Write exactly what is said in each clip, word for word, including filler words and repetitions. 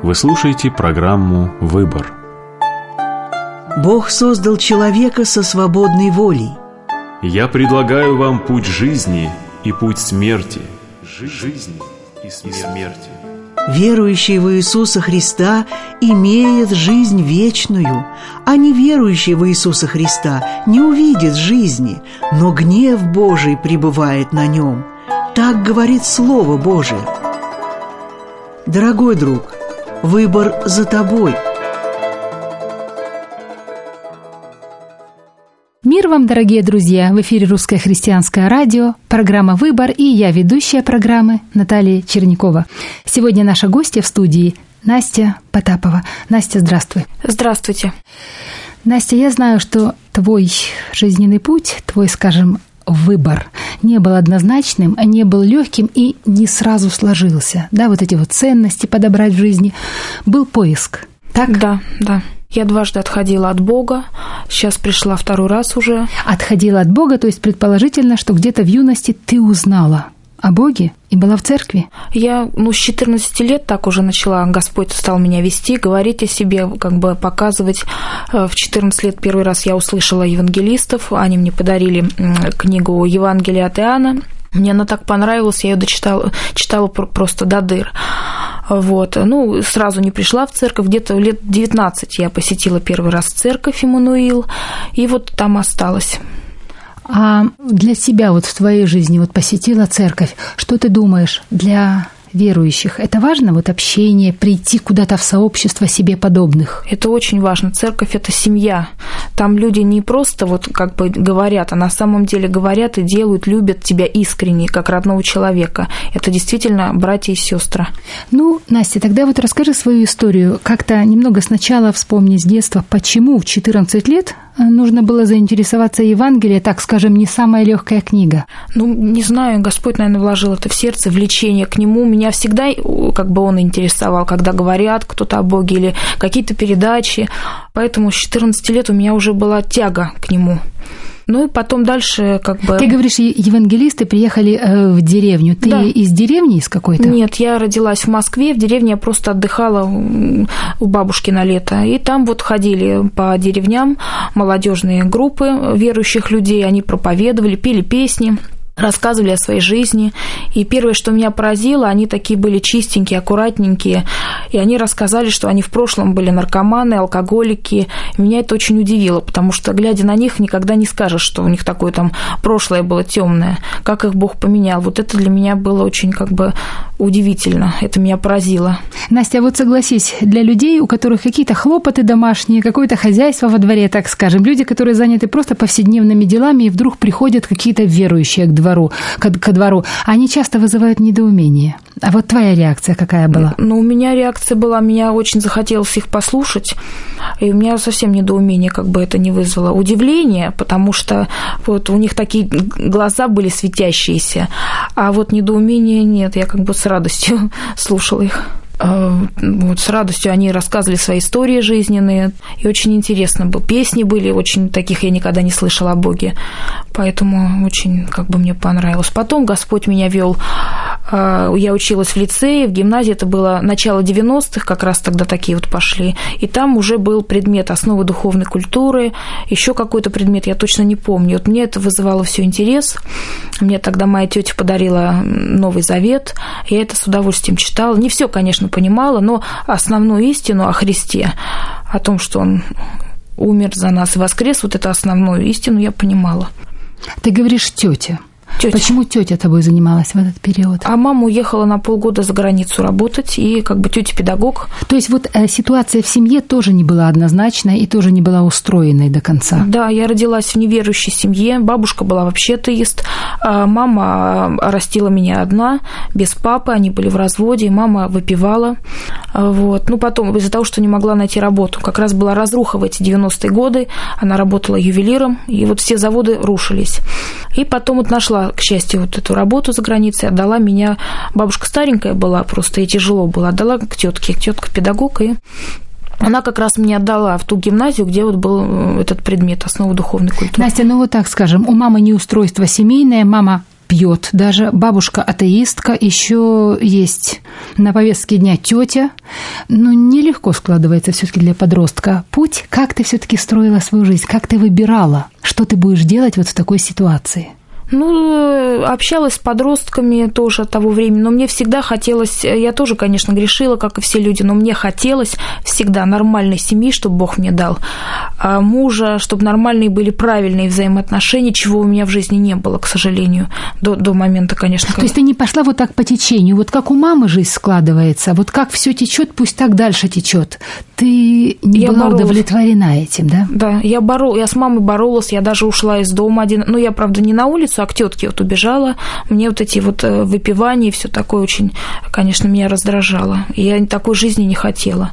Вы слушаете программу «Выбор». Бог создал человека со свободной волей. Я предлагаю вам путь жизни и путь смерти. Жизни и смерти. Верующий в Иисуса Христа имеет жизнь вечную, а неверующий в Иисуса Христа не увидит жизни, но гнев Божий пребывает на нем. Так говорит Слово Божие. Дорогой друг, выбор за тобой. Мир вам, дорогие друзья! В эфире Русское христианское радио, программа «Выбор», и я, ведущая программы, Наталья Чернякова. Сегодня наша гостья в студии Настя Потапова. Настя, здравствуй. Здравствуйте. Настя, я знаю, что твой жизненный путь, твой, скажем, выбор не был однозначным, не был легким и не сразу сложился. Да, вот эти вот ценности подобрать в жизни. Был поиск. Так? Да, да. Я дважды отходила от Бога, сейчас пришла второй раз уже. Отходила от Бога, то есть предположительно, что где-то в юности ты узнала о Боге и была в церкви? Я, ну, с четырнадцати лет так уже начала, Господь стал меня вести, говорить о себе, как бы показывать. В четырнадцать лет первый раз я услышала евангелистов, они мне подарили книгу «Евангелие от Иоанна». Мне она так понравилась, я ее дочитала, читала просто до дыр. Вот. Ну, сразу не пришла в церковь, где-то лет девятнадцать я посетила первый раз церковь Иммануил, и вот там осталась. А для себя вот в твоей жизни вот посетила церковь, что ты думаешь, для верующих это важно, вот общение, прийти куда-то в сообщество себе подобных? Это очень важно. Церковь – это семья. Там люди не просто вот как бы говорят, а на самом деле говорят и делают, любят тебя искренне, как родного человека. Это действительно братья и сестры. Ну, Настя, тогда вот расскажи свою историю. Как-то немного сначала вспомни с детства, почему в четырнадцать лет нужно было заинтересоваться Евангелием, так скажем, не самая легкая книга? Ну, не знаю, Господь, наверное, вложил это в сердце, влечение к Нему. Меня всегда как бы Он интересовал, когда говорят кто-то о Боге или какие-то передачи. Поэтому с четырнадцати лет у меня уже была тяга к Нему. Ну и потом дальше как бы... Ты говоришь, евангелисты приехали в деревню. Ты да. из деревни, из какой-то? Нет, я родилась в Москве, в деревне я просто отдыхала у бабушки на лето. И там вот ходили по деревням молодежные группы верующих людей, они проповедовали, пели песни, рассказывали о своей жизни. И первое, что меня поразило, они такие были чистенькие, аккуратненькие. И они рассказали, что они в прошлом были наркоманы, алкоголики. И меня это очень удивило, потому что, глядя на них, никогда не скажешь, что у них такое там прошлое было темное. Как их Бог поменял. Вот это для меня было очень как бы удивительно. Это меня поразило. Настя, вот согласись, для людей, у которых какие-то хлопоты домашние, какое-то хозяйство во дворе, так скажем, люди, которые заняты просто повседневными делами, и вдруг приходят какие-то верующие к двору, Ко, ко двору, они часто вызывают недоумение. А вот твоя реакция какая была? Ну, у меня реакция была, меня очень захотелось их послушать, и у меня совсем недоумение как бы это не вызвало. Удивление, потому что вот у них такие глаза были светящиеся, а вот недоумения нет, я как бы с радостью слушала их. Вот с радостью они рассказывали свои истории жизненные, и очень интересно было. Песни были, очень таких я никогда не слышала о Боге, поэтому очень как бы мне понравилось. Потом Господь меня вел, я училась в лицее, в гимназии, это было начало девяностых, как раз тогда такие вот пошли, и там уже был предмет «Основы духовной культуры», еще какой-то предмет, я точно не помню. Вот мне это вызывало все интерес, мне тогда моя тетя подарила Новый Завет, я это с удовольствием читала, не все, конечно, понимала, но основную истину о Христе, о том, что Он умер за нас и воскрес, вот эту основную истину я понимала. Ты говоришь тетя. Тётя. Почему тетя тобой занималась в этот период? А мама уехала на полгода за границу работать, и как бы тетя педагог. То есть вот э, ситуация в семье тоже не была однозначной и тоже не была устроенной до конца? Да, я родилась в неверующей семье, бабушка была вообще атеист, а мама растила меня одна, без папы, они были в разводе, мама выпивала. Вот. Ну, потом, из-за того, что не могла найти работу, как раз была разруха в эти девяностые годы, она работала ювелиром, и вот все заводы рушились. И потом вот нашла, к счастью, вот эту работу за границей, отдала меня, бабушка старенькая была просто, и тяжело было, отдала к тетке, тетка педагог, и она как раз меня отдала в ту гимназию, где вот был этот предмет «Основы духовной культуры». Настя, ну вот так скажем, у мамы неустройство семейное, мама пьет. Даже бабушка атеистка, еще есть на повестке дня тетя. Но нелегко складывается все-таки для подростка путь. Как ты все-таки строила свою жизнь? Как ты выбирала, что ты будешь делать вот в такой ситуации? Ну, общалась с подростками тоже от того времени, но мне всегда хотелось, я тоже, конечно, грешила, как и все люди, но мне хотелось всегда нормальной семьи, чтобы Бог мне дал, а мужа, чтобы нормальные были правильные взаимоотношения, чего у меня в жизни не было, к сожалению, до, до момента, конечно. То есть ты не пошла вот так по течению, вот как у мамы жизнь складывается, вот как все течет, пусть так дальше течет. Ты не я была боролась. удовлетворена этим, да? Да, я боролась, я с мамой боролась, я даже ушла из дома один, ну, я, правда, не на улицу, а к тетке вот убежала. Мне вот эти вот выпивания и все такое очень, конечно, меня раздражало. Я такой жизни не хотела.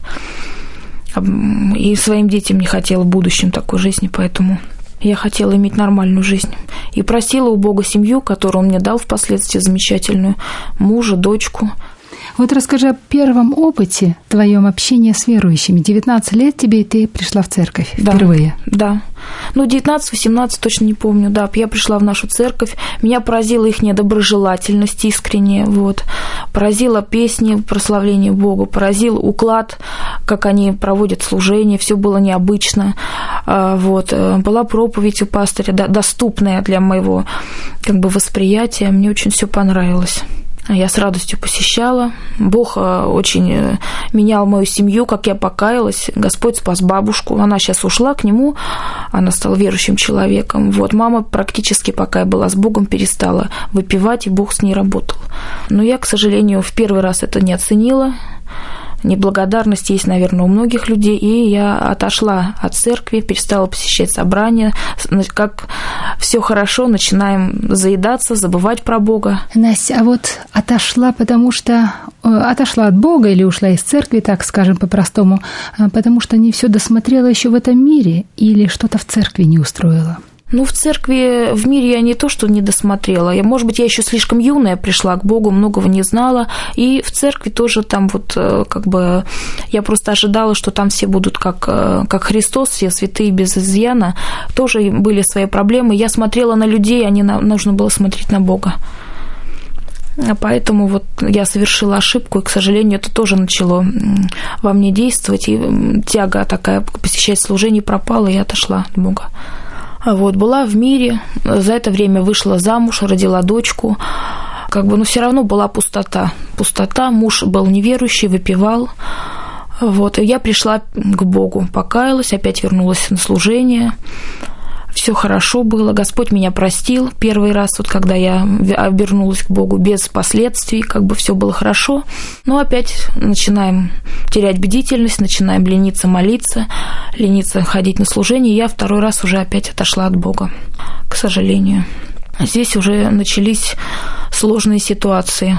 И своим детям не хотела в будущем такой жизни, поэтому я хотела иметь нормальную жизнь. И просила у Бога семью, которую Он мне дал впоследствии, замечательную, мужа, дочку. Вот расскажи о первом опыте твоем общения с верующими. девятнадцать лет тебе, и ты пришла в церковь впервые. Да, да. Ну, девятнадцать-восемнадцать, точно не помню, да. Я пришла в нашу церковь. Меня поразила их недоброжелательность искренняя, вот. Поразила песни прославления Богу, поразил уклад, как они проводят служение. Все было необычно. Вот. Была проповедь у пастыря, доступная для моего как бы восприятия. Мне очень все понравилось. Я с радостью посещала. Бог очень менял мою семью, как я покаялась. Господь спас бабушку. Она сейчас ушла к Нему, она стала верующим человеком. Вот. Мама практически, пока я была с Богом, перестала выпивать, и Бог с ней работал. Но я, к сожалению, в первый раз это не оценила. Неблагодарность есть, наверное, у многих людей, и я отошла от церкви, перестала посещать собрания. Как все хорошо, начинаем заедаться, забывать про Бога. Настя, а вот отошла, потому что отошла от Бога или ушла из церкви, так скажем по-простому, потому что не все досмотрела еще в этом мире или что-то в церкви не устроила? Ну, в церкви, в мире я не то, что не досмотрела. Я, может быть, я еще слишком юная пришла к Богу, многого не знала. И в церкви тоже там вот как бы... Я просто ожидала, что там все будут как, как Христос, все святые без изъяна. Тоже были свои проблемы. Я смотрела на людей, а не на... нужно было смотреть на Бога. Поэтому вот я совершила ошибку, и, к сожалению, это тоже начало во мне действовать. И тяга такая посещать служение пропала, и я отошла от Бога. Вот, была в мире, за это время вышла замуж, родила дочку. Как бы, но все равно была пустота. Пустота, муж был неверующий, выпивал. Вот, и я пришла к Богу, покаялась, опять вернулась на служение. Все хорошо было, Господь меня простил первый раз, вот когда я вернулась к Богу без последствий, как бы все было хорошо. Но опять начинаем терять бдительность, начинаем лениться молиться, лениться ходить на служение, и я второй раз уже опять отошла от Бога, к сожалению. Здесь уже начались сложные ситуации.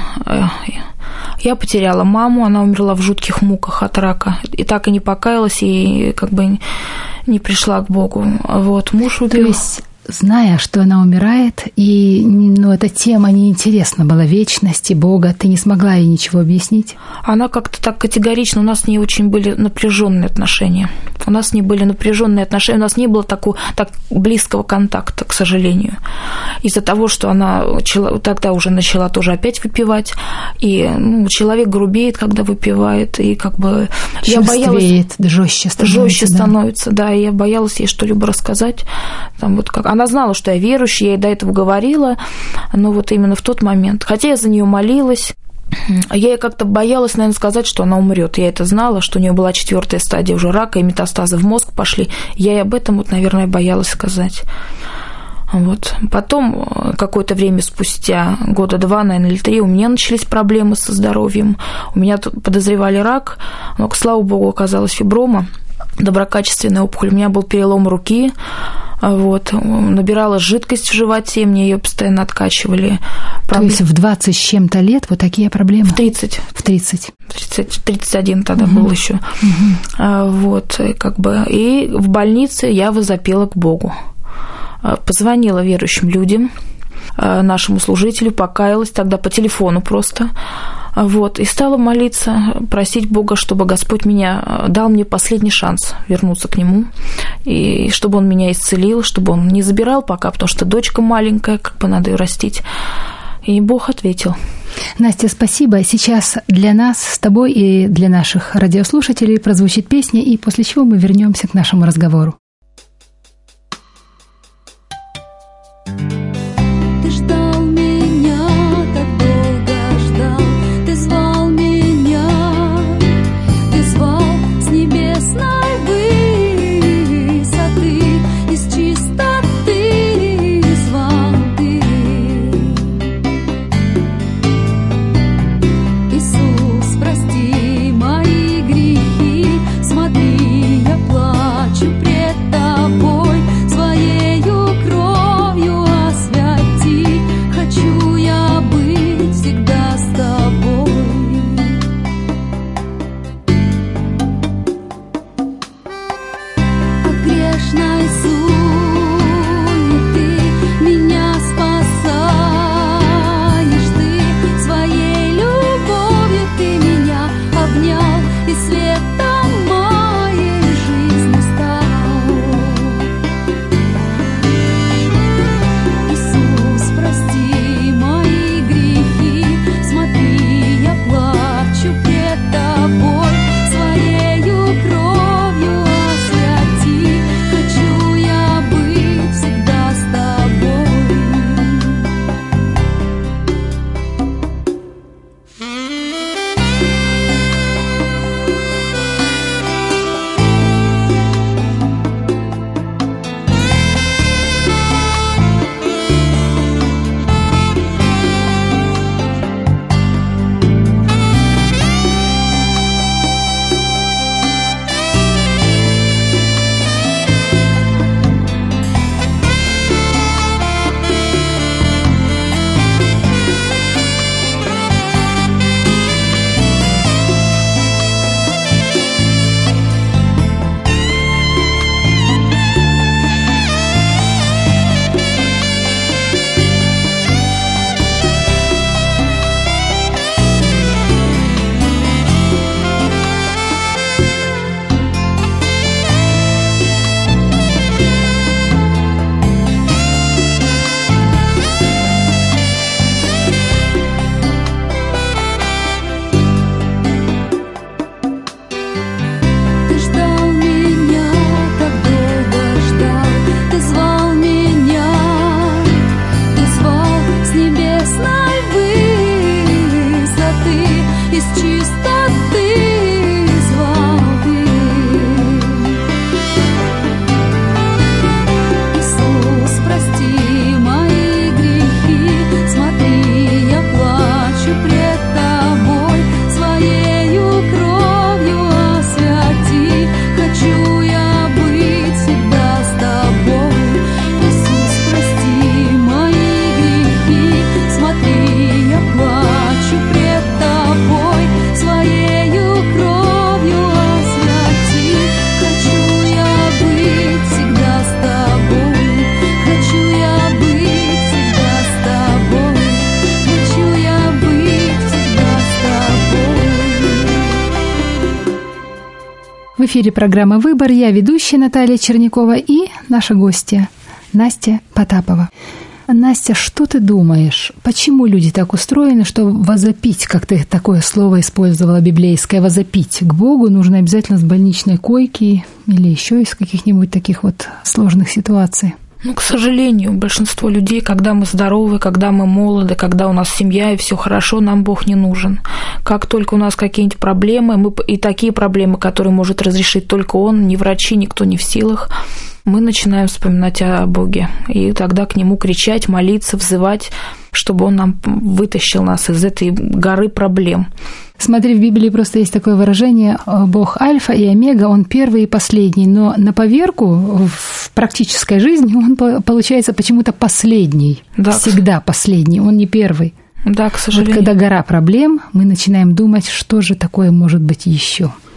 Я потеряла маму, она умерла в жутких муках от рака, и так и не покаялась, и как бы не пришла к Богу. Вот, муж убил. То есть, зная, что она умирает, и ну, эта тема неинтересна была, вечности Бога, ты не смогла ей ничего объяснить? Она как-то так категорично, у нас с ней очень были напряженные отношения. У нас с ней были напряженные отношения, у нас не было такого, так близкого контакта, к сожалению. Из-за того, что она тогда уже начала тоже опять выпивать, и ну, человек грубеет, когда выпивает, и как бы я боялась... жестче становится. Жестче да? становится, да, и я боялась ей что-либо рассказать. Там вот как... Она знала, что я верующая, я ей до этого говорила, но вот именно в тот момент. Хотя я за нее молилась, я ей как-то боялась, наверное, сказать, что она умрет. Я это знала, что у нее была четвертая стадия уже рака, и метастазы в мозг пошли. Я ей об этом, вот, наверное, боялась сказать. Вот. Потом, какое-то время спустя, года два, наверное, или три, у меня начались проблемы со здоровьем. У меня тут подозревали рак, но, слава богу, оказалась фиброма, доброкачественная опухоль. У меня был перелом руки. Вот, набирала жидкость в животе, мне ее постоянно откачивали. То есть в двадцать с чем-то лет вот такие проблемы? В тридцать. В тридцать. тридцать, тридцать один тогда угу. был еще. Угу. Вот, как бы. И в больнице я возопила к Богу. Позвонила верующим людям, нашему служителю, покаялась тогда по телефону просто. Вот, и стала молиться, просить Бога, чтобы Господь меня дал мне последний шанс вернуться к Нему, и чтобы Он меня исцелил, чтобы Он не забирал пока, потому что дочка маленькая, как бы надо ее растить. И Бог ответил. Настя, спасибо. Сейчас для нас с тобой и для наших радиослушателей прозвучит песня, и после чего мы вернемся к нашему разговору. Ты ждал меня, так долго ждал, ты звал меня, ты звал с небесной высоты, из чистоты звал ты. Иисус, прости мои грехи, смотри, я плачу пред тобой, своею кровью освяти, хочу я быть всегда с тобой. От грешной суеты меня спасаешь ты, своей любовью ты меня обнял, и светом моей жизни стал. Иисус, прости мои грехи, смотри, я плачу пред тобой, своею кровью освяти, хочу я быть всегда с тобой. Ты ждал меня, так долго ждал, ты звал меня, ты звал с небесной высоты, из чистоты звал ты. Иисус, прости мои грехи, смотри, я плачу пред тобой, своею кровью освяти, хочу я быть всегда с тобой. Иисус, прости мои грехи, смотри, я плачу пред тобой, своею кровью освяти, хочу я быть всегда с тобой, хочу я быть всегда с тобой, хочу я быть всегда с тобой. В эфире программа «Выбор». Я ведущая Наталья Чернякова и наша гостья Настя Потапова. Настя, что ты думаешь? Почему люди так устроены, что возопить, как ты такое слово использовала библейское, возопить к Богу нужно обязательно с больничной койки или еще из каких-нибудь таких вот сложных ситуаций? Ну, к сожалению, большинство людей, когда мы здоровы, когда мы молоды, когда у нас семья и все хорошо, нам Бог не нужен. Как только у нас какие-нибудь проблемы, мы, и такие проблемы, которые может разрешить только Он, ни врачи, никто не в силах, мы начинаем вспоминать о Боге. И тогда к Нему кричать, молиться, взывать, чтобы Он нам вытащил нас из этой горы проблем. Смотри, в Библии просто есть такое выражение: Бог Альфа и Омега, Он первый и последний, но на поверку в практической жизни Он получается почему-то последний, да, всегда последний, Он не первый. Да, к сожалению. Вот когда гора проблем, мы начинаем думать, что же такое может быть еще.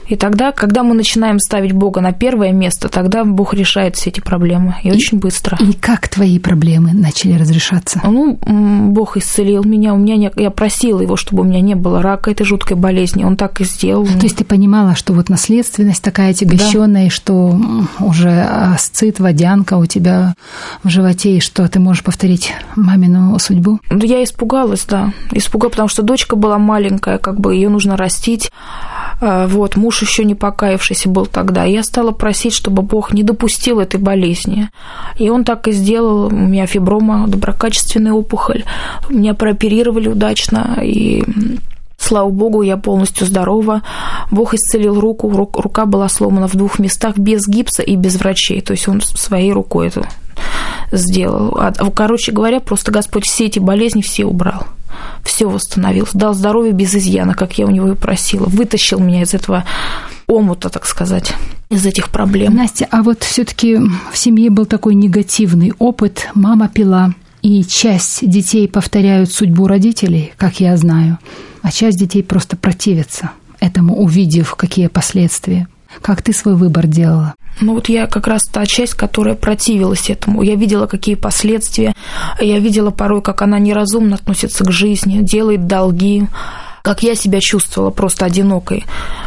И тогда, когда мы начинаем ставить Бога на первое место, тогда Бог решает все эти проблемы. И, и очень быстро. И как твои проблемы начали разрешаться? Ну, Бог исцелил меня. У меня не... Я просила Его, чтобы у меня не было рака, этой жуткой болезни. Он так и сделал. То есть ты понимала, что вот наследственность такая отягощенная, да. И что уже асцит, водянка у тебя в животе, и что ты можешь повторить мамину судьбу? Я испугалась, да. Испугалась, потому что дочка была маленькая, как бы ее нужно растить. Вот, муж еще не покаявшийся был тогда. Я стала просить, чтобы Бог не допустил этой болезни. И Он так и сделал. У меня фиброма, доброкачественная опухоль. Меня прооперировали удачно, и... Слава Богу, я полностью здорова. Бог исцелил руку. Рука была сломана в двух местах без гипса и без врачей. То есть Он своей рукой это сделал. Короче говоря, просто Господь все эти болезни все убрал. Все восстановил. Дал здоровье без изъяна, как я у Него и просила. Вытащил меня из этого омута, так сказать, из этих проблем. Настя, а вот все-таки в семье был такой негативный опыт. Мама пила. И часть детей повторяют судьбу родителей, как я знаю, а часть детей просто противятся этому, увидев, какие последствия. Как ты свой выбор делала? Ну вот я как раз та часть, которая противилась этому. Я видела, какие последствия. Я видела порой, как она неразумно относится к жизни, делает долги. Как я себя чувствовала просто одинокой.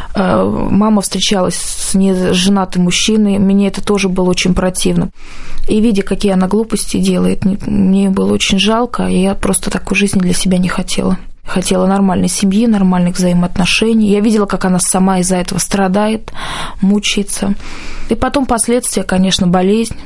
Мама встречалась с неженатым мужчиной, мне это тоже было очень противно. И видя, какие она глупости делает, мне было очень жалко, и я просто такой жизни для себя не хотела. Хотела нормальной семьи, нормальных взаимоотношений. Я видела, как она сама из-за этого страдает, мучается. И потом последствия, конечно, болезнь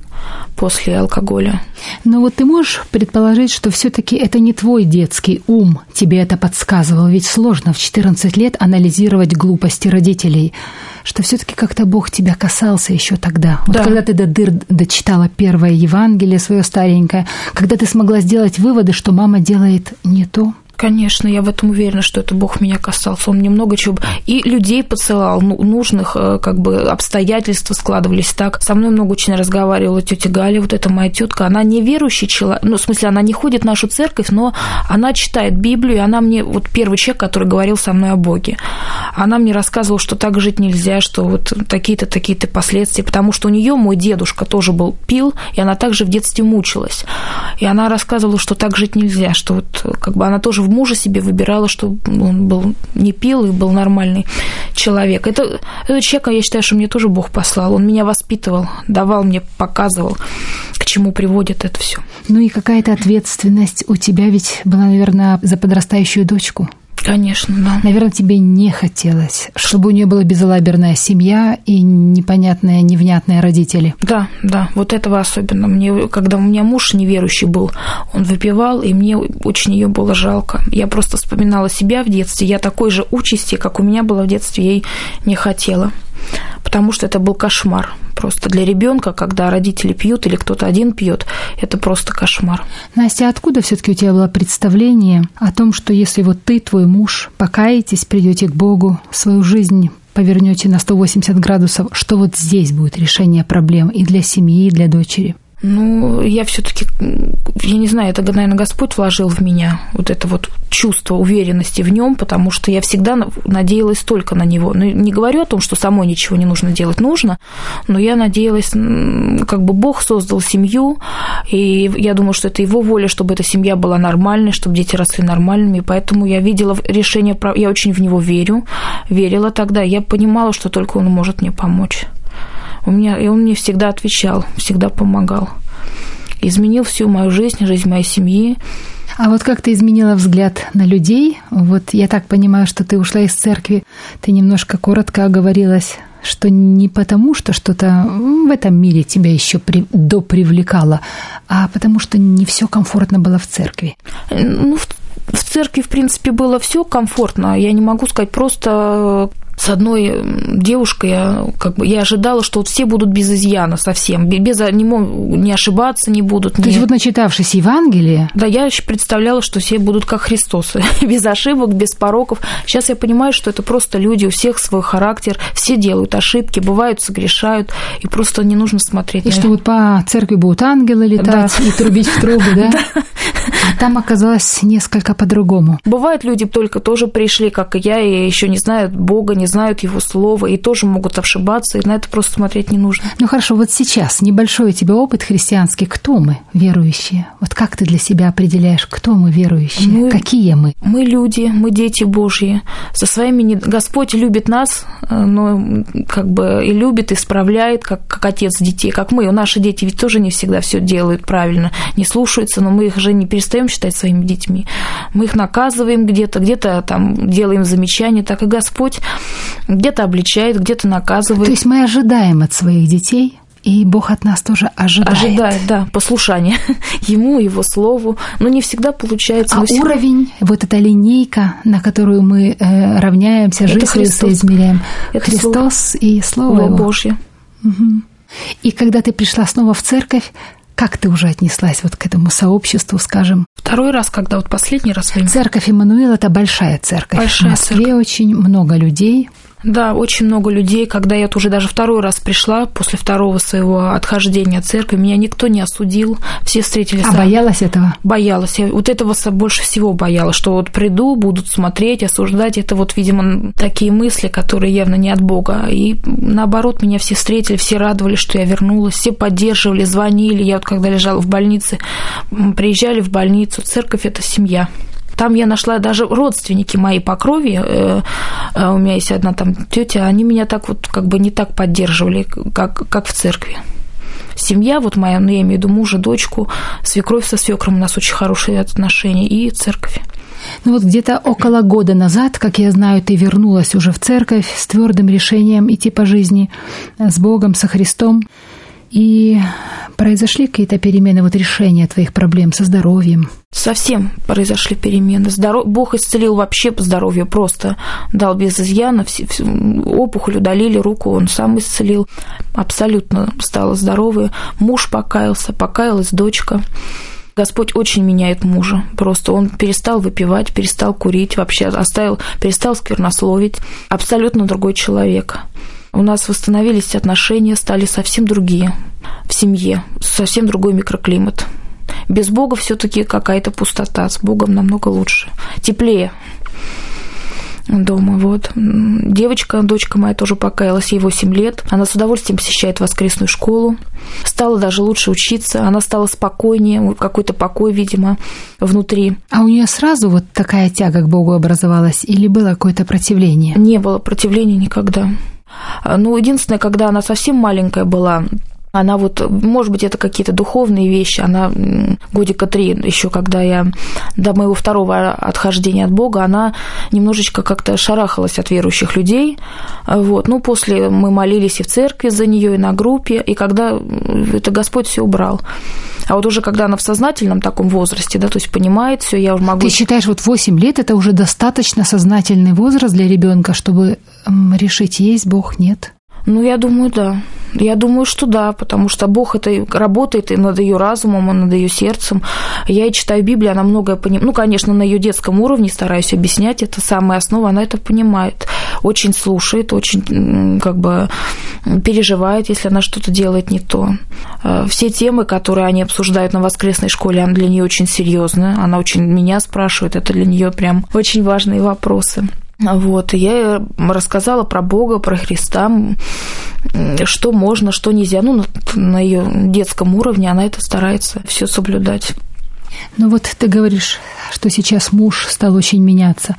после алкоголя. Но вот ты можешь предположить, что все-таки это не твой детский ум тебе это подсказывал, ведь сложно в четырнадцать лет анализировать глупости родителей, что все-таки как-то Бог тебя касался еще тогда. Вот да. Когда ты до дыр дочитала первое Евангелие свое старенькое, когда ты смогла сделать выводы, что мама делает не то. Конечно, я в этом уверена, что это Бог меня касался. Он мне много чего... И людей посылал, нужных как бы обстоятельства складывались так. Со мной много очень разговаривала тетя Галя, вот эта моя тетка. Она не верующий человек, ну, в смысле, она не ходит в нашу церковь, но она читает Библию, и она мне, вот первый человек, который говорил со мной о Боге. Она мне рассказывала, что так жить нельзя, что вот такие-то, такие-то последствия, потому что у нее мой дедушка тоже был, пил, и она также в детстве мучилась. И она рассказывала, что так жить нельзя, что вот как бы она тоже в мужа себе выбирала, чтобы он был не пил и был нормальный человек. Это, этот человек, я считаю, что мне тоже Бог послал. Он меня воспитывал, давал мне, показывал, к чему приводит это все. Ну и какая-то ответственность у тебя ведь была, наверное, за подрастающую дочку. Конечно, да. Наверное, тебе не хотелось, чтобы у нее была безалаберная семья и непонятные, невнятные родители. Да, да, вот этого особенно. Мне, когда у меня муж неверующий был, он выпивал, и мне очень ее было жалко. Я просто вспоминала себя в детстве. Я такой же участи, как у меня было в детстве, ей не хотела. Потому что это был кошмар. Просто для ребенка, когда родители пьют или кто-то один пьет, это просто кошмар. Настя, откуда все-таки у тебя было представление о том, что если вот ты, твой муж, покаетесь, придете к Богу, свою жизнь повернете на сто восемьдесят градусов, что вот здесь будет решение проблем и для семьи, и для дочери? Ну, я все-таки, я не знаю, это, наверное, Господь вложил в меня вот это вот чувство уверенности в нем, потому что я всегда надеялась только на него. Ну, не говорю о том, что самой ничего не нужно делать, нужно, но я надеялась, как бы Бог создал семью, и я думаю, что это его воля, чтобы эта семья была нормальной, чтобы дети росли нормальными, поэтому я видела решение, я очень в него верю, верила тогда, я понимала, что только он может мне помочь. У меня, и он мне всегда отвечал, всегда помогал. Изменил всю мою жизнь, жизнь моей семьи. А вот как ты изменила взгляд на людей? Вот я так понимаю, что ты ушла из церкви, ты немножко коротко оговорилась, что не потому, что что-то в этом мире тебя еще при, допривлекало, а потому что не все комфортно было в церкви. Ну, в, в церкви, в принципе, было все комфортно. Я не могу сказать, просто... С одной девушкой я, как бы, я ожидала, что вот все будут без изъяна совсем, без, не, не ошибаться не будут. То не... есть вот начитавшись Евангелия? Да, я еще представляла, что все будут как Христос, без ошибок, без пороков. Сейчас я понимаю, что это просто люди, у всех свой характер, все делают ошибки, бывают, согрешают, и просто не нужно смотреть. И на... что вот по церкви будут ангелы летать, да, и трубить в трубы, да? А там оказалось несколько по-другому. Бывают люди только тоже пришли, как и я, и еще не знают Бога, не знают Его Слово и тоже могут ошибаться, и на это просто смотреть не нужно. Ну хорошо, вот сейчас небольшой у тебя опыт христианский. Кто мы, верующие? Вот как ты для себя определяешь, кто мы, верующие? Мы, Какие мы? Мы люди, мы дети Божьи. Со своими не... Господь любит нас, но как бы и любит, и исправляет, как, как отец детей, как мы. Наши дети ведь тоже не всегда все делают правильно, не слушаются, но мы их же не перестаем считать своими детьми. Мы их наказываем где-то, где-то там делаем замечания, так и Господь где-то обличает, где-то наказывает. То есть мы ожидаем от своих детей, и Бог от нас тоже ожидает. Ожидает, да, послушание Ему, Его Слову. Но не всегда получается. А всегда... уровень, вот эта линейка, на которую мы э, равняемся, жизнь свою соизмеряем, это Христос слово. И Слово Его. Божье. Угу. И когда ты пришла снова в церковь, как ты уже отнеслась вот к этому сообществу, скажем? Второй раз, когда вот последний раз... Церковь Иммануил – это большая церковь. Большая в Москве церковь. Очень много людей. Да, очень много людей. Когда я уже даже второй раз пришла, после второго своего отхождения от церкви, меня никто не осудил, все встретили... А боялась этого? Боялась. Я вот этого больше всего боялась, что вот приду, будут смотреть, осуждать. Это вот, видимо, такие мысли, которые явно не от Бога. И наоборот, меня все встретили, все радовались, что я вернулась, все поддерживали, звонили. Я вот когда лежала в больнице, приезжали в больницу. Церковь – это семья. Там я нашла даже родственники мои по крови. У меня есть одна там тетя, они меня так вот как бы не так поддерживали, как, как в церкви. Семья вот моя, ну, я имею в виду мужа, дочку, свекровь со свекром, у нас очень хорошие отношения, и церковь. Ну вот где-то около года назад, как я знаю, ты вернулась уже в церковь с твердым решением идти по жизни с Богом, со Христом. И произошли какие-то перемены, вот решения твоих проблем со здоровьем? Совсем произошли перемены. Здоров... Бог исцелил вообще по здоровью, просто дал без изъяна, опухоль удалили, руку он сам исцелил, абсолютно стала здоровой. Муж покаялся, покаялась дочка. Господь очень меняет мужа. Просто он перестал выпивать, перестал курить, вообще оставил, перестал сквернословить. Абсолютно другой человек. У нас восстановились отношения, стали совсем другие в семье, совсем другой микроклимат. Без Бога все-таки какая-то пустота, с Богом намного лучше, теплее дома. Вот. Девочка, дочка моя тоже покаялась, ей восемь лет. Она с удовольствием посещает воскресную школу. Стала даже лучше учиться. Она стала спокойнее, какой-то покой, видимо, внутри. А у нее сразу вот такая тяга к Богу образовалась или было какое-то противление? Не было противления никогда. Ну, единственное, когда она совсем маленькая была, она вот, может быть, это какие-то духовные вещи, она годика три еще, когда я до моего второго отхождения от Бога, она немножечко как-то шарахалась от верующих людей, вот, ну, после мы молились и в церкви за нее, и на группе, и когда это Господь все убрал. А вот уже когда она в сознательном таком возрасте, да, то есть понимает все, я уже могу... Ты считаешь, вот восемь лет это уже достаточно сознательный возраст для ребенка, чтобы решить, есть Бог, нет? Ну, я думаю, да. Я думаю, что да, потому что Бог это работает и над ее разумом, и над ее сердцем. Я и читаю Библию, она многое понимает. Ну, конечно, на ее детском уровне стараюсь объяснять, это самая основа, она это понимает. Очень слушает, очень как бы переживает, если она что-то делает не то. Все темы, которые они обсуждают на воскресной школе, она для нее очень серьезная. Она очень меня спрашивает, это для нее прям очень важные вопросы. Вот, и я ей рассказала про Бога, про Христа, что можно, что нельзя. Ну, на ее детском уровне она это старается все соблюдать. Ну вот ты говоришь, что сейчас муж стал очень меняться.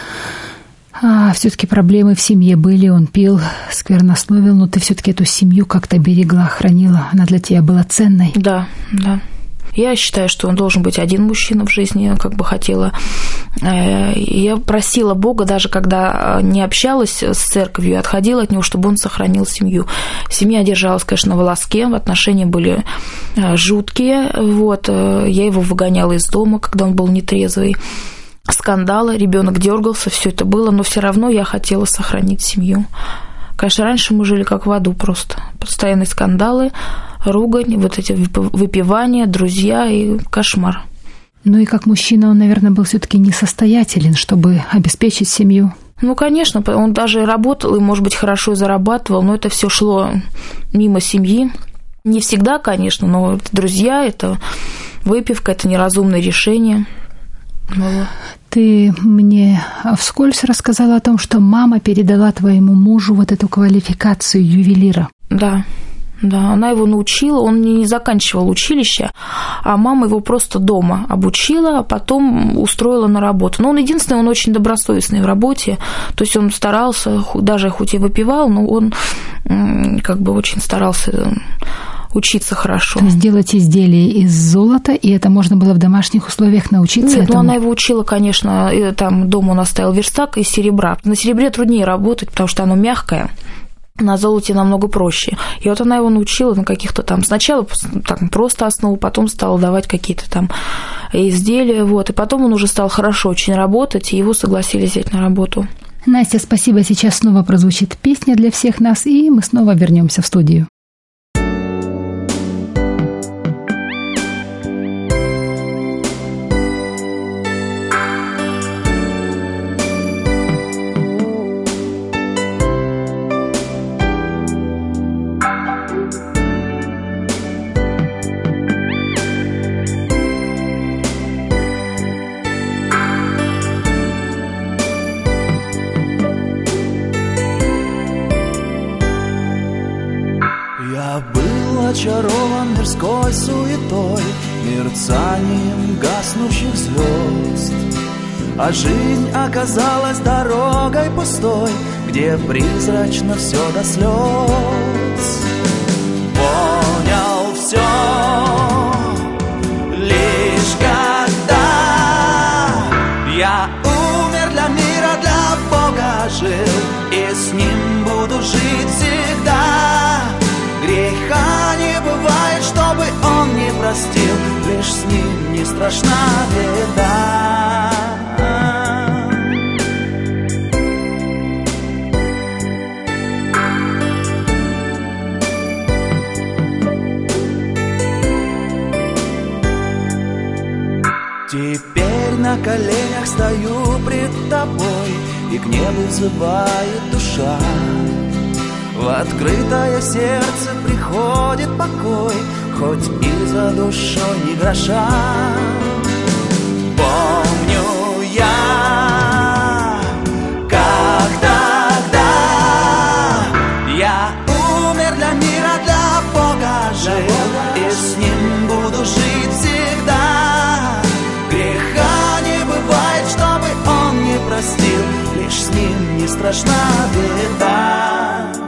А все-таки проблемы в семье были, он пил, сквернословил, но ты все-таки эту семью как-то берегла, хранила, она для тебя была ценной. Да, да. Я считаю, что он должен быть один мужчина в жизни, как бы хотела. Я просила Бога, даже когда не общалась с церковью, отходила от него, чтобы он сохранил семью. Семья держалась, конечно, на волоске, отношения были жуткие. Вот. Я его выгоняла из дома, когда он был нетрезвый. Скандалы, ребенок дергался, все это было, но все равно я хотела сохранить семью. Конечно, раньше мы жили как в аду просто. Постоянные скандалы, ругань, вот эти выпивания, друзья и кошмар. Ну и как мужчина он, наверное, был все-таки несостоятелен, чтобы обеспечить семью. Ну, конечно, он даже работал и, может быть, хорошо зарабатывал, но это все шло мимо семьи. Не всегда, конечно, но это друзья, это выпивка, это неразумное решение. Ты мне вскользь рассказала о том, что мама передала твоему мужу вот эту квалификацию ювелира. Да. Да, она его научила, он не заканчивал училище, а мама его просто дома обучила, а потом устроила на работу. Но он единственный, он очень добросовестный в работе, то есть он старался, даже хоть и выпивал, но он как бы очень старался учиться хорошо. Сделать изделие из золота, и это можно было в домашних условиях научиться Нет, этому? Ну, она его учила, конечно, там дома он оставил верстак из серебра. На серебре труднее работать, потому что оно мягкое. На золоте намного проще. И вот она его научила на каких-то там... Сначала там, просто основу, потом стала давать какие-то там изделия. Вот. И потом он уже стал хорошо очень работать, и его согласились взять на работу. Настя, спасибо. Сейчас снова прозвучит песня для всех нас, и мы снова вернемся в студию. Очарован мирской суетой, мерцанием гаснущих звезд. А жизнь оказалась дорогой пустой, где призрачно все до слез. Понял все лишь когда я умер для мира, для Бога жил, и с ним буду жить всегда. Греха не бывает, чтобы он не простил, лишь с ним не страшна беда. Теперь на коленях стою пред тобой, и к небу взывает душа. В открытое сердце приходит покой, хоть и за душой ни гроша. Помню я, как тогда я умер для мира, для Бога жил, и с ним буду жить всегда. Греха не бывает, чтобы он не простил, лишь с ним не страшна беда.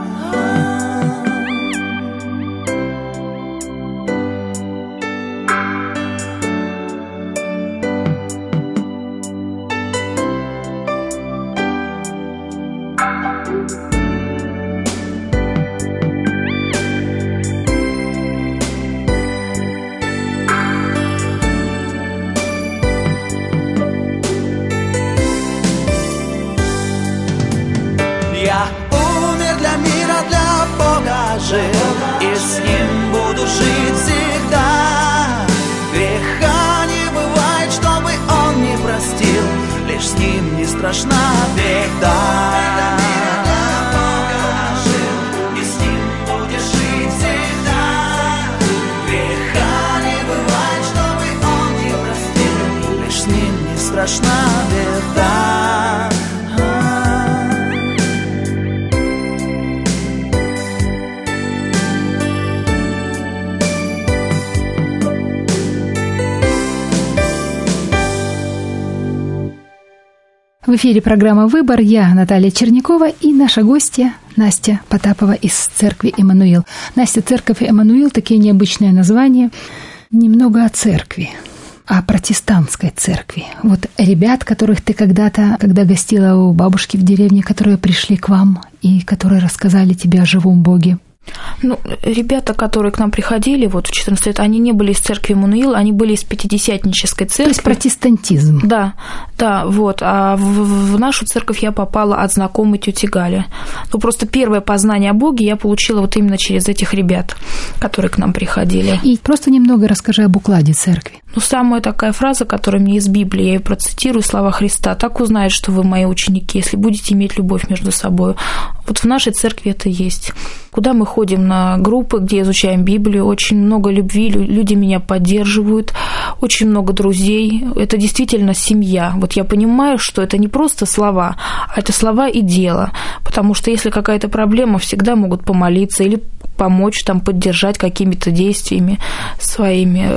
И с ним буду жить всегда. Греха не бывает, чтобы он не простил, лишь с ним не страшна беда. И с ним будешь жить всегда. Греха не бывает, чтобы он не простил, лишь с ним не страшна беда. В эфире программа «Выбор». Я Наталья Чернякова и наша гостья Настя Потапова из церкви Эммануил. Настя, церковь Эммануил, такие необычные названия. Немного о церкви, о протестантской церкви. Вот ребят, которых ты когда-то, когда гостила у бабушки в деревне, которые пришли к вам и которые рассказали тебе о живом Боге. Ну, ребята, которые к нам приходили вот в четырнадцать лет, они не были из церкви Эммануил, они были из пятидесятнической церкви. То есть протестантизм. Да. Да, вот. А в, в нашу церковь я попала от знакомой тети Гали. Ну, просто первое познание о Боге я получила вот именно через этих ребят, которые к нам приходили. И просто немного расскажи об укладе церкви. Ну, самая такая фраза, которая мне из Библии, я ее процитирую, слова Христа: «Так узнают, что вы мои ученики, если будете иметь любовь между собой». Вот в нашей церкви это есть. Куда мы ходим на группы, где изучаем Библию, очень много любви, люди меня поддерживают, очень много друзей. Это действительно семья. Вот я понимаю, что это не просто слова, а это слова и дело. Потому что если какая-то проблема, всегда могут помолиться или помочь, там, поддержать какими-то действиями своими.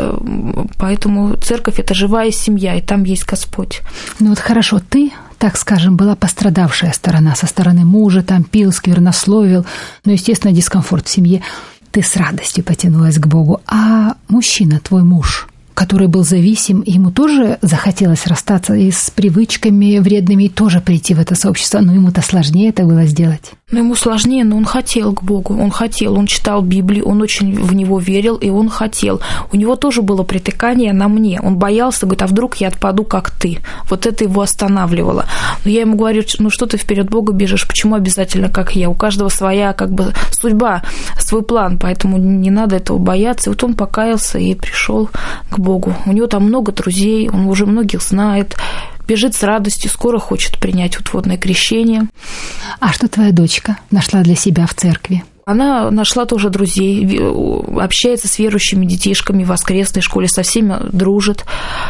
Поэтому церковь – это живая семья, и там есть Господь. Ну вот хорошо, ты, так скажем, была пострадавшая сторона, со стороны мужа, там пил, сквернословил, ну, естественно, дискомфорт в семье. Ты с радостью потянулась к Богу. А мужчина, твой муж, который был зависим, ему тоже захотелось расстаться и с привычками вредными, и тоже прийти в это сообщество, но ему-то сложнее это было сделать. Но ему сложнее, но он хотел к Богу, он хотел, он читал Библию, он очень в него верил, и он хотел. У него тоже было притыкание на мне, он боялся, говорит: а вдруг я отпаду, как ты? Вот это его останавливало. Но я ему говорю: ну что ты вперед Бога бежишь, почему обязательно как я? У каждого своя как бы судьба, свой план, поэтому не надо этого бояться. И вот он покаялся и пришел к Богу. У него там много друзей, он уже многих знает, бежит с радостью, скоро хочет принять вот водное крещение. А что твоя дочка нашла для себя в церкви? Она нашла тоже друзей, общается с верующими детишками в воскресной школе, со всеми дружит.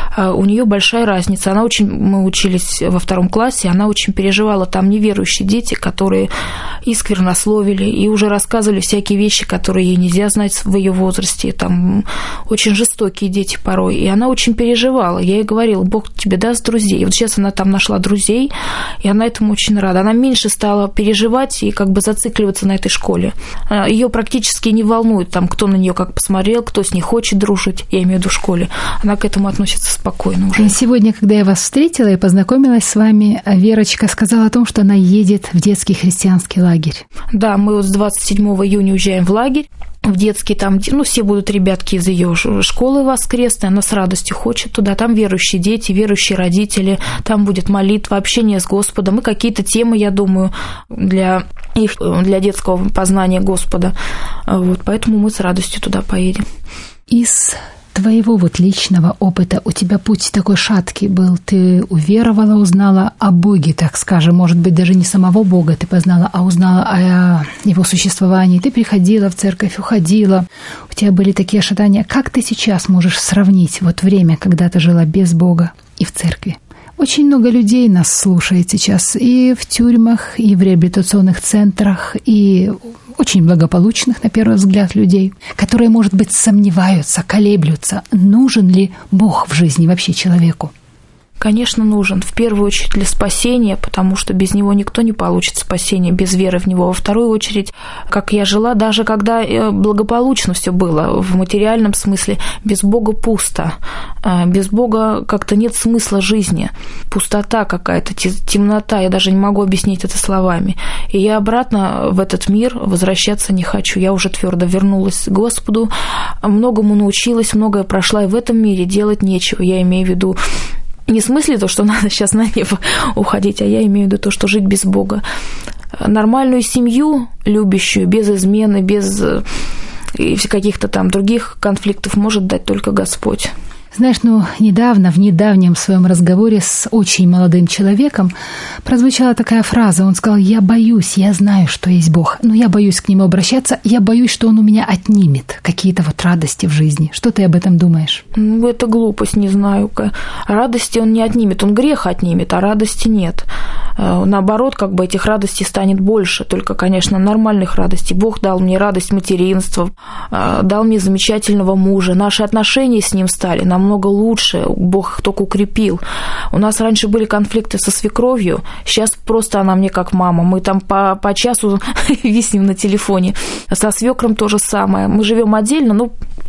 У нее большая разница. Она очень, мы учились во втором классе, она очень переживала. Там неверующие дети, которые и сквернословили, и уже рассказывали всякие вещи, которые ей нельзя знать в ее возрасте. Там очень жестокие дети порой. И она очень переживала. Я ей говорила: Бог тебе даст друзей. И вот сейчас она там нашла друзей, и она этому очень рада. Она меньше стала переживать и как бы зацикливаться на этой школе. Ее практически не волнует, там, кто на нее как посмотрел, кто с ней хочет дружить, я имею в виду в школе. Она к этому относится спокойно уже. Сегодня, когда я вас встретила и познакомилась с вами, Верочка сказала о том, что она едет в детский христианский лагерь. Да, мы вот с двадцать седьмого июня уезжаем в лагерь. В детский, там, ну, все будут ребятки из ее школы воскресной, она с радостью хочет туда, там верующие дети, верующие родители, там будет молитва, общение с Господом и какие-то темы, я думаю, для их, для детского познания Господа. Вот, поэтому мы с радостью туда поедем. Из твоего вот личного опыта у тебя путь такой шаткий был. Ты уверовала, узнала о Боге, так скажем. Может быть, даже не самого Бога ты познала, а узнала о Его существовании. Ты приходила в церковь, уходила. У тебя были такие шатания. Как ты сейчас можешь сравнить вот время, когда ты жила без Бога и в церкви? Очень много людей нас слушает сейчас и в тюрьмах, и в реабилитационных центрах, и очень благополучных, на первый взгляд, людей, которые, может быть, сомневаются, колеблются, нужен ли Бог в жизни вообще человеку. Конечно, нужен. В первую очередь для спасения, потому что без него никто не получит спасения, без веры в него. Во вторую очередь, как я жила, даже когда благополучно все было, в материальном смысле, без Бога пусто. Без Бога как-то нет смысла жизни. Пустота какая-то, темнота, я даже не могу объяснить это словами. И я обратно в этот мир возвращаться не хочу. Я уже твердо вернулась к Господу, многому научилась, многое прошла, и в этом мире делать нечего. Я имею в виду не в смысле то, что надо сейчас на небо уходить, а я имею в виду то, что жить без Бога. Нормальную семью, любящую, без измены, без каких-то там других конфликтов может дать только Господь. Знаешь, ну, недавно, в недавнем своем разговоре с очень молодым человеком прозвучала такая фраза. Он сказал: я боюсь, я знаю, что есть Бог, но я боюсь к Нему обращаться, я боюсь, что Он у меня отнимет какие-то вот радости в жизни. Что ты об этом думаешь? Ну, это глупость, не знаю. Радости Он не отнимет, Он грех отнимет, а радости нет. Наоборот, как бы этих радостей станет больше, только, конечно, нормальных радостей. Бог дал мне радость материнства, дал мне замечательного мужа, наши отношения с Ним стали намного лучше, Бог их только укрепил. У нас раньше были конфликты со свекровью, сейчас просто она мне как мама, мы там по, по часу виснем на телефоне. Со свекром то же самое. Мы живем отдельно, ну,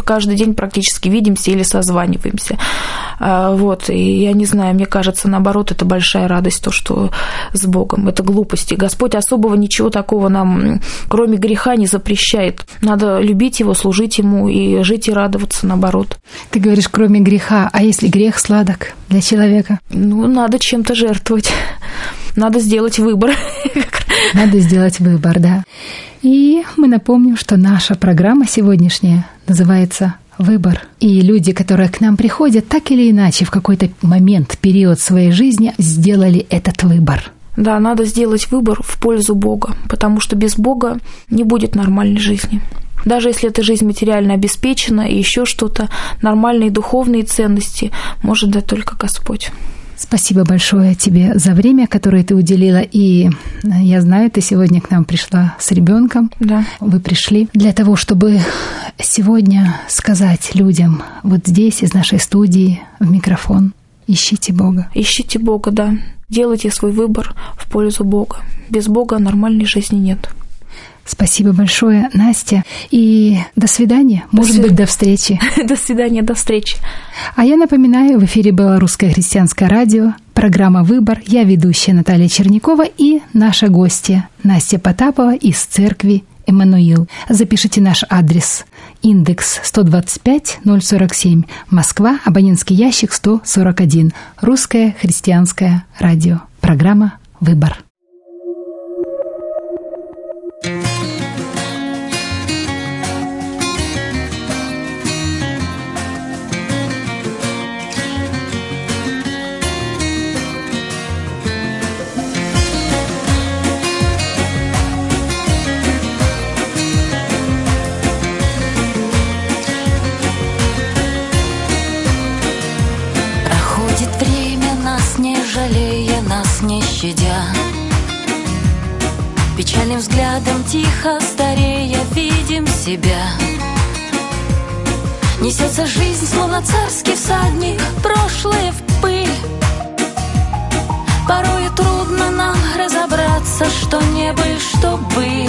каждый день практически видимся или созваниваемся. Вот. И я не знаю, мне кажется, наоборот, это большая радость, то, что с Богом. Это глупости. Господь особого ничего такого нам, кроме греха, не запрещает. Надо любить Его, служить Ему и жить и радоваться, наоборот. Ты говоришь, кроме греха, а если грех сладок для человека? Ну, надо чем-то жертвовать. Надо сделать выбор. Надо сделать выбор, да. И мы напомним, что наша программа сегодняшняя называется «Выбор». И люди, которые к нам приходят, так или иначе в какой-то момент, период своей жизни сделали этот выбор. Да, надо сделать выбор в пользу Бога, потому что без Бога не будет нормальной жизни. Даже если эта жизнь материально обеспечена и еще что-то, нормальные духовные ценности может дать только Господь. Спасибо большое тебе за время, которое ты уделила. И я знаю, ты сегодня к нам пришла с ребенком. Да. Вы пришли для того, чтобы сегодня сказать людям вот здесь, из нашей студии, в микрофон: ищите Бога. Ищите Бога, да. Делайте свой выбор в пользу Бога. Без Бога нормальной жизни нет. Спасибо большое, Настя. И до свидания. До Может свид... быть, до встречи. До свидания, до встречи. А я напоминаю, в эфире Белорусское христианское радио, программа «Выбор». Я ведущая Наталья Чернякова и наша гостья Настя Потапова из церкви Эммануил. Запишите наш адрес: индекс сто двадцать пять ноль сорок семь, Москва, абонентский ящик сто сорок один. Русское христианское радио. Программа «Выбор». Печальным взглядом тихо старея видим себя. Несется жизнь, словно царский всадник, прошлое в пыль. Порою трудно нам разобраться, что не быль, что быль.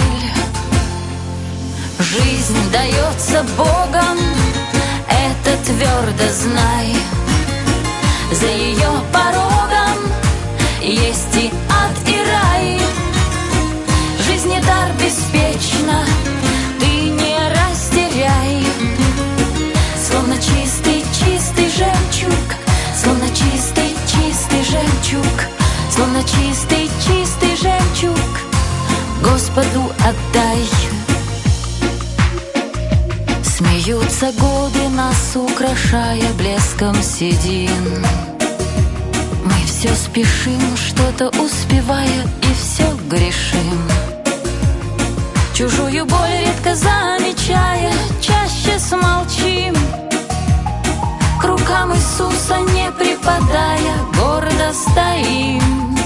Жизнь дается Богом, это твердо знай. За ее порогом есть и ад, и рай. Жизни дар беспечно, ты не растеряй. Словно чистый, чистый жемчуг, словно чистый, чистый жемчуг, словно чистый, чистый жемчуг, Господу отдай. Смеются годы, нас украшая блеском седин. Мы все спешим, что-то успевая, и все грешим. Чужую боль редко замечая, чаще смолчим. К рукам Иисуса не припадая, гордо стоим.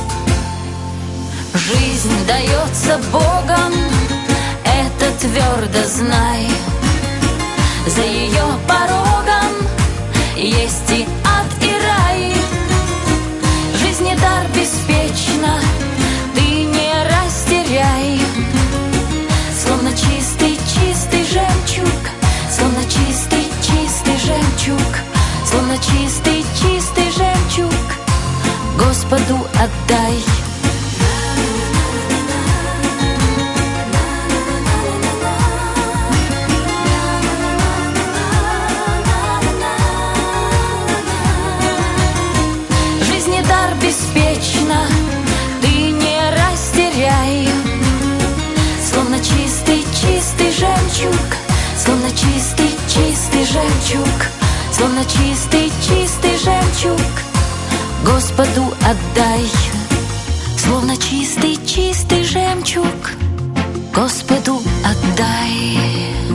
Жизнь дается Богом, это твердо знай. За ее порогом есть и ад, и рай. Жизни дар беспечно, ты не растеряй. Словно чистый, чистый жемчуг, словно чистый, чистый жемчуг, словно чистый, чистый жемчуг, Господу отдай. Жизни дар беспечно, ты не растеряй. Словно чистый, чистый жемчуг, словно чистый, чистый жемчуг, словно чистый, чистый жемчуг, Господу отдай. Словно чистый, чистый жемчуг, Господу отдай.